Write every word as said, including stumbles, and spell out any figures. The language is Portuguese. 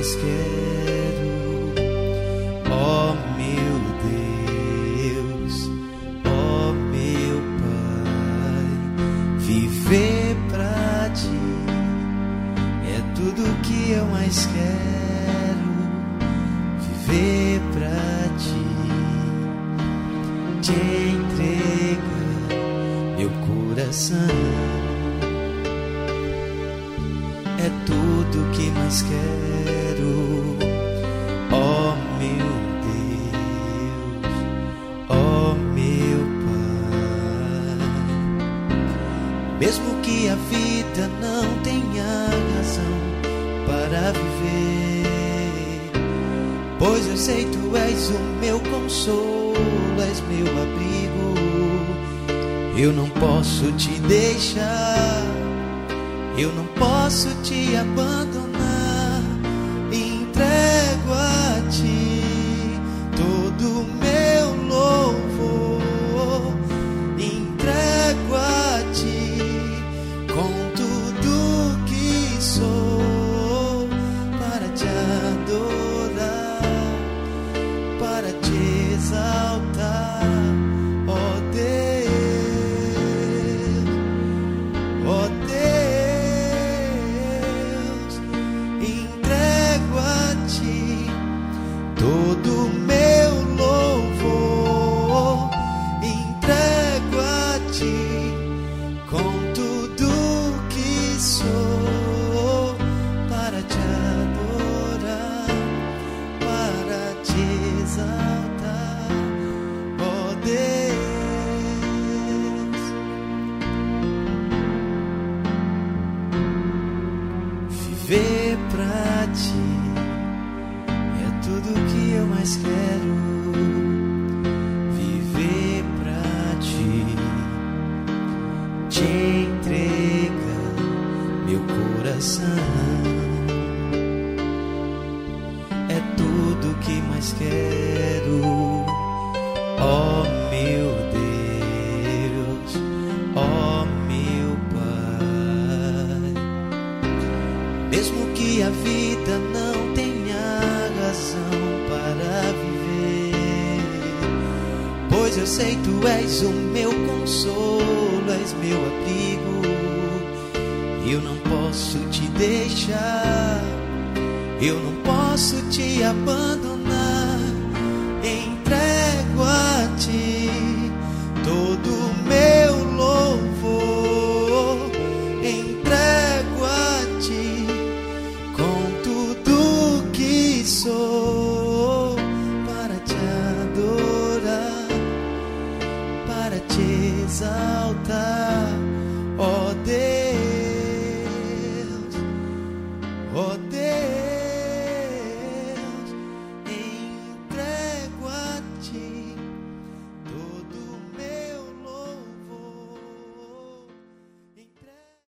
mais quero, ó meu Deus, ó meu Pai. Viver pra ti é tudo que eu mais quero. Viver pra ti, te entregar meu coração. É tudo que mais quero, ó meu Deus, ó meu Pai. Mesmo que a vida não tenha razão para viver, pois eu sei tu és o meu consolo, és meu abrigo. Eu não posso te deixar, eu não posso te abandonar. Entrego a ti todo o meu louvor. Entrego a ti com tudo que sou, para te adorar, para te exaltar, ó Deus, ó Deus. Todo o meu louvor entrego a ti, com tudo que sou, para te adorar, para te exaltar, ó Deus. Viver pra ti tudo que eu mais quero. Viver pra ti, te entrega meu coração. É tudo que mais quero, ó meu Deus, ó meu Pai. Mesmo que a vida não tenha razão para viver, pois eu sei tu és o meu consolo, és meu abrigo. Eu não posso te deixar, eu não posso te abandonar.